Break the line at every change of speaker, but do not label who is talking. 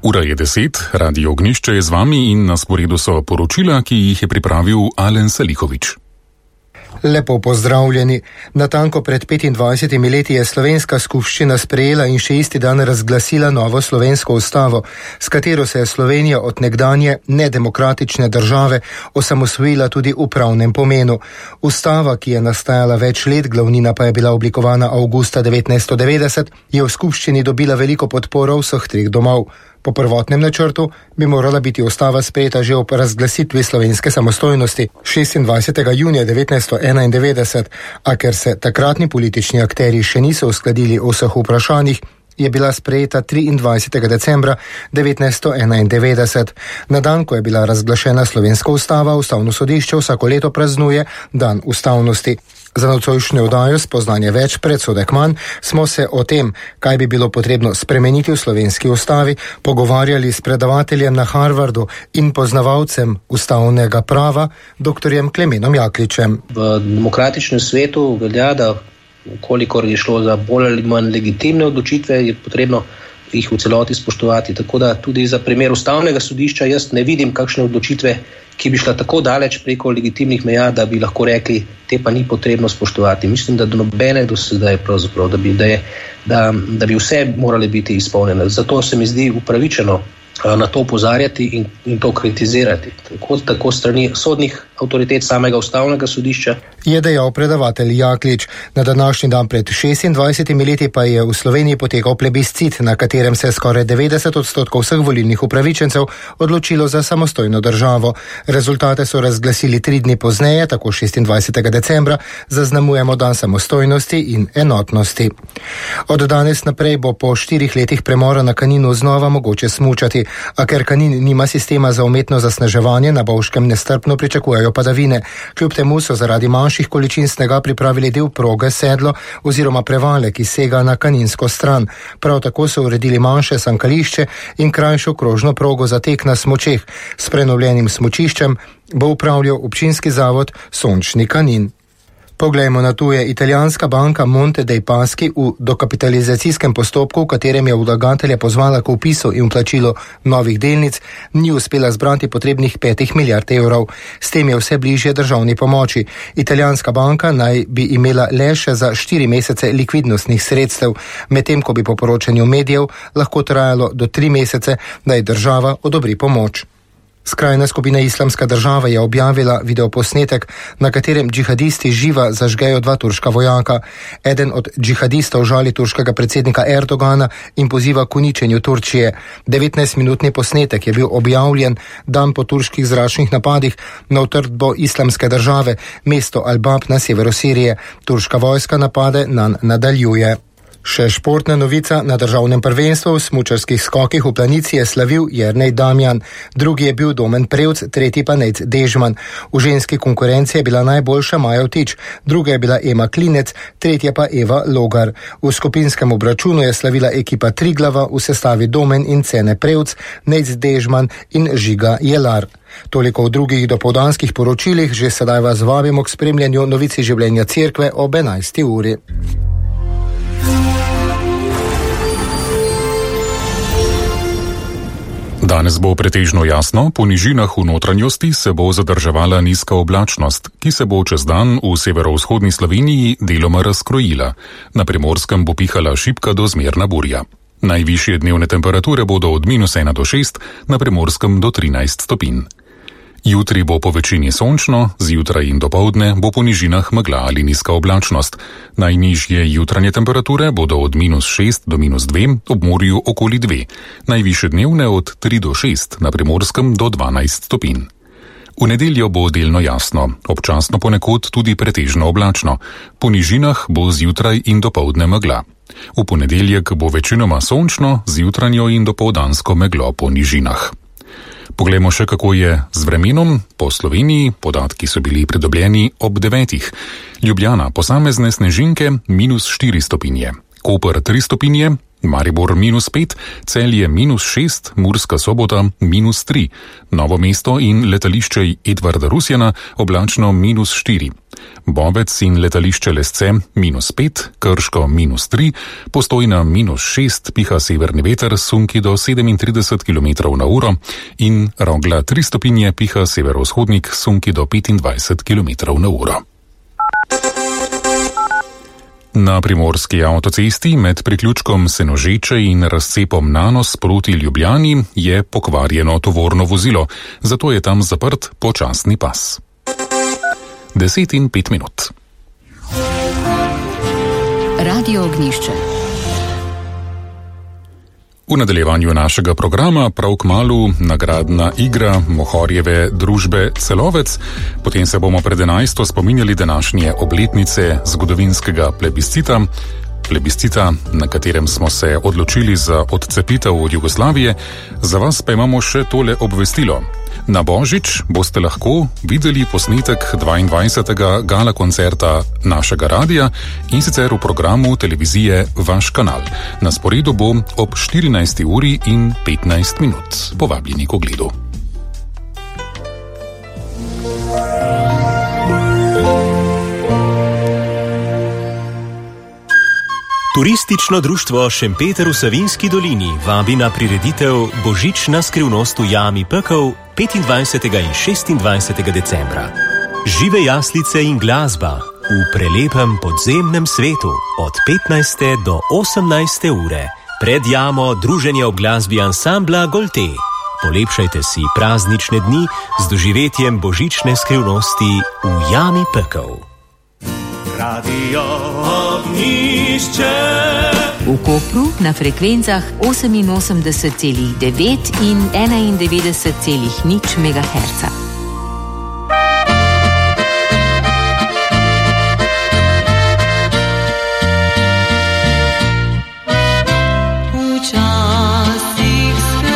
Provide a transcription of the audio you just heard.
Ura je 10, Radio Ognjišče je z vami in na sporedu so poročila, ki jih je pripravil Alen Salihovič.
Lepo pozdravljeni. Natanko pred 25 leti je slovenska skupščina sprejela in še isti dan razglasila novo slovensko ustavo, s katero se je Slovenija od nekdanje nedemokratične države osamosvojila tudi v pravnem pomenu. Ustava, ki je nastajala več let, glavnina pa je bila oblikovana avgusta 1990, je v skupščini dobila veliko podporo vseh treh domov. Po prvotnem načrtu bi morala biti ustava sprejeta že ob razglasitvi slovenske samostojnosti 26. junija 1991, a ker se takratni politični akterji še niso uskladili o vseh vprašanjih, je bila sprejeta 23. decembra 1991. Na dan, ko je bila razglašena slovenska ustava, Ustavno sodišče vsako leto praznuje Dan ustavnosti. Za nocojšnjo oddajo Spoznanje več, predsodek manj, smo se o tem, kaj bi bilo potrebno spremeniti v slovenski ustavi, pogovarjali s predavateljem na Harvardu in poznavalcem ustavnega prava, doktorjem Klemenom Jakličem.
V demokratičnem svetu velja, da kolikor je šlo za bolj ali manj legitimne odločitve, je potrebno jih v celoti spoštovati. Tako da tudi za primer Ustavnega sodišča jaz ne vidim kakšne odločitve, ki bi šla tako daleč preko legitimnih meja, da bi lahko rekli, te pa ni potrebno spoštovati. Mislim, da do nobene do sedaj pravzaprav, da bi vse morali biti izpolnjene. Zato se mi zdi upravičeno na to opozarjati in to kritizirati. Tako strani sodnih avtoritet samega Ustavnega sodišča.
Je dejal predavatelj Jaklič. Na današnji dan pred 26 leti pa je v Sloveniji potekal plebiscit, na katerem se je skoraj 90% vseh volilnih upravičencev odločilo za samostojno državo. Rezultate so razglasili 3 dni pozneje, tako 26. decembra, zaznamujemo dan samostojnosti in enotnosti. Od danes naprej bo po 4 letih premora na Kaninu znova mogoče smučati, a ker Kanin nima sistema za umetno zasneževanje, na Bovškem nestrpno pričakujejo padavine. Kljub temu so zaradi manjših količin snega pripravili del proge, sedlo oziroma prevale, ki sega na kaninsko stran. Prav tako so uredili manjše sankališče in krajšo krožno progo za tek na smučeh. S prenovljenim smučiščem bo upravljal občinski zavod Sončni Kanin. Poglejmo na tuje. Italijanska banka Monte dei Paschi v dokapitalizacijskem postopku, v katerem je vlagatelja pozvala k vpisu in vplačilu novih delnic, ni uspela zbrati potrebnih 5 milijard evrov. S tem je vse bližje državni pomoči. Italijanska banka naj bi imela le še za 4 mesece likvidnostnih sredstev, medtem ko bi po poročanju medijev lahko trajalo do 3 mesece, da ji država odobri pomoč. Skrajna skupina Islamska država je objavila videoposnetek, na katerem džihadisti živa zažgejo 2 turška vojaka. Eden od džihadistov žali turškega predsednika Erdogana in poziva k uničenju Turčije. 19-minutni posnetek je bil objavljen dan po turških zračnih napadih na utrdbo Islamske države, mesto Al-Bab na severu Sirije. Turška vojska napade nanj nadaljuje. Še športna novica. Na državnem prvenstvu v smučarskih skokih v Planici je slavil Jernej Damjan. Drugi je bil Domen Prevc, tretji pa Nejc Dežman. V ženski konkurenci je bila najboljša Maja Vtič, druga je bila Ema Klinec, tretja pa Eva Logar. V skupinskem obračunu je slavila ekipa Triglava v sestavi Domen in Cene Prevc, Nejc Dežman in Žiga Jelar. Toliko v drugih dopoldanskih poročilih, že sedaj vas vabimo k spremljanju novici življenja cerkve ob 11. uri.
Danes bo pretežno jasno, po nižinah v notranjosti se bo zadrževala nizka oblačnost, ki se bo čez dan v severovzhodni Sloveniji deloma razkrojila. Na Primorskem bo pihala šibka do zmerna burja. Najvišje dnevne temperature bodo od -1 do 6, na Primorskem do 13 stopinj. Jutri bo po večini sončno, zjutraj in dopoldne bo po nižinah megla ali nizka oblačnost. Najnižje jutranje temperature bodo od -6 do -2, ob morju okoli 2. Najvišje dnevne od 3 do 6, na Primorskem do 12 stopinj. V nedeljo bo delno jasno, občasno ponekod tudi pretežno oblačno. Po nižinah bo zjutraj in dopoldne megla. V ponedeljek bo večinoma sončno, zjutranjo in dopoldansko meglo po nižinah. Poglejmo še, kako je z vremenom. Po Sloveniji podatki so bili pridobljeni ob 9. Ljubljana posamezne snežinke -4 stopinje, Koper 3 stopinje, Maribor -5, Celje -6, Murska Sobota -3, Novo mesto in letališče Edvarda Rusjana oblačno -4, Bovec in letališče Lesce -5, Krško -3, Postojna -6, piha severni veter, sunki do 37 km/h in Rogla 3 stopinje, piha severovzhodnik, sunki do 25 km/h. Na primorski avtocesti med priključkom Senožeče in razcepom Nanos proti Ljubljani je pokvarjeno tovorno vozilo, zato je tam zaprt počasni pas. 10:05.
Radio Ognjišče.
V nadaljevanju našega programa prav kmalu nagradna igra Mohorjeve družbe Celovec. Potem se bomo pred 11. spominjali današnje obletnice zgodovinskega plebiscita, na katerem smo se odločili za odcepitev od Jugoslavije. Za vas pa imamo še tole obvestilo. Na Božič boste lahko videli posnetek 22. gala koncerta našega radia, in sicer v programu televizije Vaš kanal. Na sporedu bo ob 14:15. Povabljeni k ogledu.
Turistično društvo Šempeter v Savinjski dolini vabi na prireditev Božična skrivnost v jami Pekel 25. in 26. decembra. Žive jaslice in glasba v prelepem podzemnem svetu od 15. do 18. ure. Pred jamo druženje ob glasbi ansambla Golte. Polepšajte si praznične dni z doživetjem božične skrivnosti v jami Pekel.
Radio Ognjišče.
V Kopru na frekvencah 88,9 in 91,0 MHz.